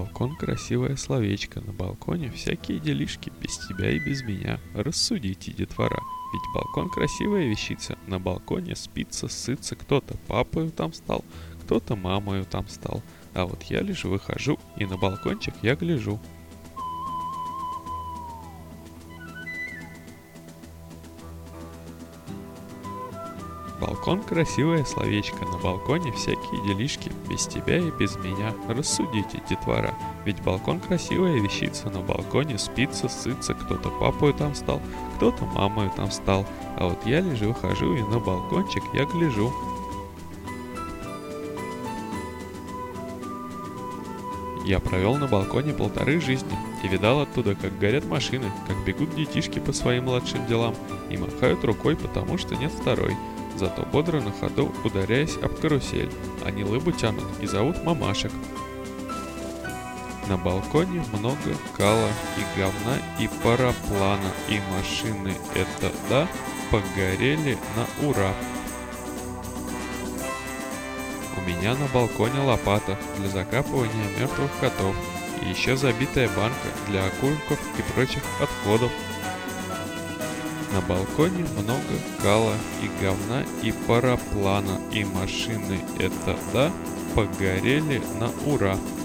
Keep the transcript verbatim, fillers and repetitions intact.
балкон красивое словечко, на балконе всякие делишки, без тебя и без меня. Рассудите, детвора, ведь балкон красивая вещица, на балконе спится, сытся, кто-то папою там стал, кто-то мамою там стал. А вот я лишь выхожу, и на балкончик я гляжу. Балкон красивое словечко, на балконе всякие делишки, без тебя и без меня. Рассудите, детвора, ведь балкон красивая вещица, на балконе спится, сытся, кто-то папою там стал, кто-то мамою там стал. А вот я лишь выхожу, и на балкончик я гляжу. Я провел на балконе полторы жизни и видал оттуда, как горят машины, как бегут детишки по своим младшим делам и махают рукой, потому что нет второй. Зато бодро на ходу, ударяясь об карусель, они лыбу тянут и зовут мамашек. На балконе много кала и говна и параплана, и машины это да, погорели на ура. У меня на балконе лопата для закапывания мертвых котов и еще забитая банка для окурков и прочих отходов. На балконе много кала и говна и параплана, и машины это да, погорели на ура.